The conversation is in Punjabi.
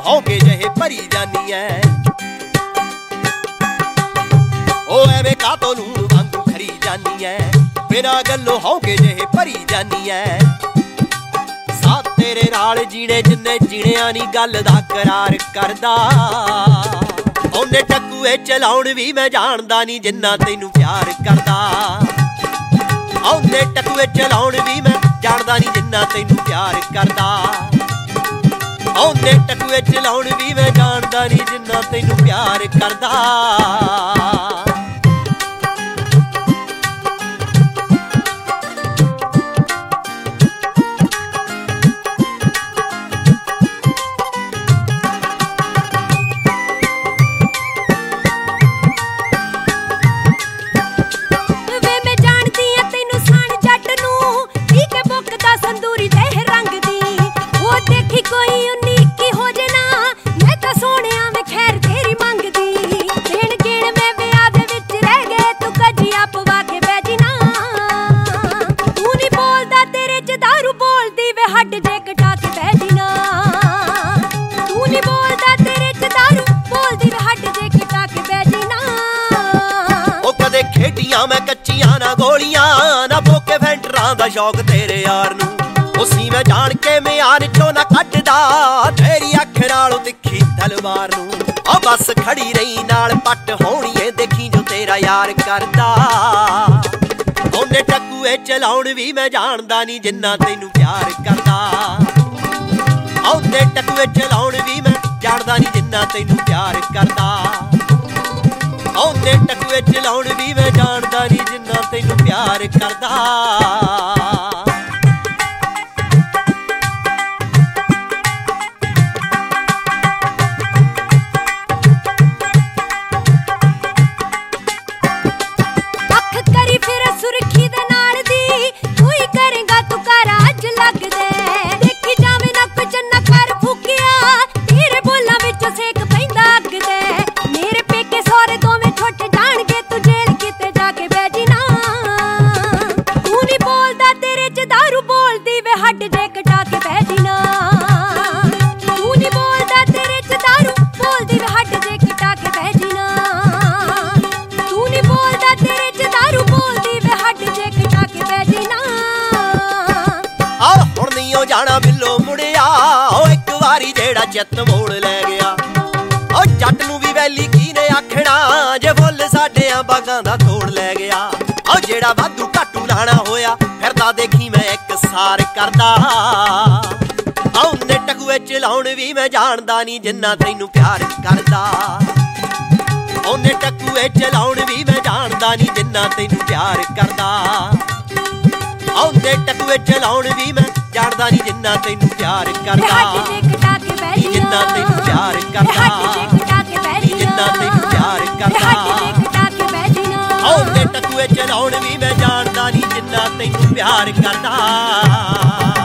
ਹੌਂਕੇ ਜਿਹੇ ਭਰੀ ਜਾਨੀ ਐ। ਉਹ ਐਵੇਂ ਕਾਤੋਂ ਲੂਣ ਵਾਂਗੂ ਖਰੀ ਜਾਨੀ ਐ, ਬਿਨਾਂ ਗੱਲੋਂ ਹੌਂਕੇ ਜਿਹੇ ਭਰੀ ਜਾਨੀ ਐ। ਸਾਥ ਤੇਰੇ ਨਾਲ ਜੀਣੇ ਜਿੰਨੇ ਜੀਣਿਆਂ ਨੀ ਗੱਲ ਦਾ ਕਰਾਰ ਕਰਦਾ। ਉਹਨੇ ਟਕੂਏ ਚਲਾਉਣ ਵੀ ਮੈਂ ਜਾਣਦਾ ਨੀ ਜਿੰਨਾ ਤੈਨੂੰ ਪਿਆਰ ਕਰਦਾ। ਉਹਨੇ ਟਕੂਏ ਚਲਾਉਣ ਵੀ ਮੈਂ ਜਾਣਦਾ ਨੀ ਜਿੰਨਾ ਤੈਨੂੰ ਪਿਆਰ ਕਰਦਾ। ਉਹਨੇ ਟਕੂਏ ਚਲਾਉਣ ਵੀ ਮੈਂ ਜਾਣਦਾ ਨੀ ਜਿੰਨਾ ਤੈਨੂੰ ਪਿਆਰ ਕਰਦਾ। ਖੇਡੀਆਂ ਮੈਂ ਕੱਚੀਆਂ ਨਾ ਗੋਲੀਆਂ, ਨਾ ਭੋਕੇ ਫੈਂਟਰਾਂ ਦਾ ਸ਼ੌਕ ਤੇਰੇ ਯਾਰ ਨੂੰ। ਉਸੀ ਮੈਂ ਜਾਣ ਕੇ ਮਿਆਨ ਚੋਂ ਨਾ ਕੱਢਦਾ, ਤੇਰੀ ਅੱਖ ਨਾਲੋਂ ਤਿੱਖੀ ਤਲਵਾਰ ਨੂੰ। ਉਹ ਬਸ ਖੜੀ ਰਹੀ ਨਾਲ ਪੱਟ ਹੋਣੀਏ, ਦੇਖੀ ਜੋ ਤੇਰਾ ਯਾਰ ਕਰਦਾ। ਉਹਨੇ ਟਕੂਏ ਚਲਾਉਣ ਵੀ ਮੈਂ ਜਾਣਦਾ ਨੀ ਜਿੰਨਾ ਤੈਨੂੰ ਪਿਆਰ ਕਰਦਾ। ਉਹਨੇ ਟਕੂਏ ਚਲਾਉਣ ਵੀ ਮੈਂ ਜਾਣਦਾ ਨੀ ਜਿੰਨਾ ਤੈਨੂੰ ਪਿਆਰ ਕਰਦਾ। ਉਹਨੇ ਟਕੂਏ ਚਲਾਉਣ ਵੀ ਮੈਂ ਜਾਣਦਾ ਨੀ ਜਿੰਨਾ ਤੈਨੂੰ ਪਿਆਰ ਕਰਦਾ। ਜਾਣਾ ਬਿੱਲੋ ਮੁੜਿਆ ਉਹ ਇੱਕ ਵਾਰੀ ਜਿਹੜਾ ਚਿੱਤ ਮੋੜ ਲੈ ਗਿਆ। ਉਹ ਜੱਟ ਨੂੰ ਵੀ ਵੈਲੀ ਕਿਹਨੇ ਆਖਣਾ ਜੇ ਫੁੱਲ ਸਾਡਿਆਂ ਬਾਗਾਂ ਦਾ ਤੋੜ ਲੈ ਗਿਆ। ਉਹ ਜਿਹੜਾ ਵਾਧੂ ਘਾਟੂ ਲਾਣਾ ਹੋਇਆ ਫਿਰਦਾ ਦੇਖੀ ਮੈਂ ਇੱਕ ਸਾਰ ਕਰਦਾ। ਉਹਨੇ ਟਕੂਏ ਚਲਾਉਣ ਵੀ ਮੈਂ ਜਾਣਦਾ ਨੀ ਜਿੰਨਾ ਤੈਨੂੰ ਪਿਆਰ ਕਰਦਾ। ਉਹਨੇ ਟਕੂਏ ਚਲਾਉਣ ਵੀ ਮੈਂ ਜਾਣਦਾ ਨੀ ਜਿੰਨਾ ਤੈਨੂੰ ਪਿਆਰ ਕਰਦਾ। ਉਹਨੇ ਟਕੂਏ ਚਲਾਉਣ ਵੀ ਮੈਂ ਜਾਣਦਾ ਨੀ ਜਿੰਨਾ ਤੈਨੂੰ ਪਿਆਰ ਕਰਦਾ। ਜਿੰਨਾ ਤੈਨੂੰ ਪਿਆਰ ਕਰਦਾ, ਜਿੰਨਾ ਤੈਨੂੰ ਪਿਆਰ ਕਰਦਾ। ਉਹਨੇ ਟਕੂਏ ਚਲਾਉਣ ਵੀ ਮੈਂ ਜਾਣਦਾ ਨੀ ਜਿੰਨਾ ਤੈਨੂੰ ਪਿਆਰ ਕਰਦਾ।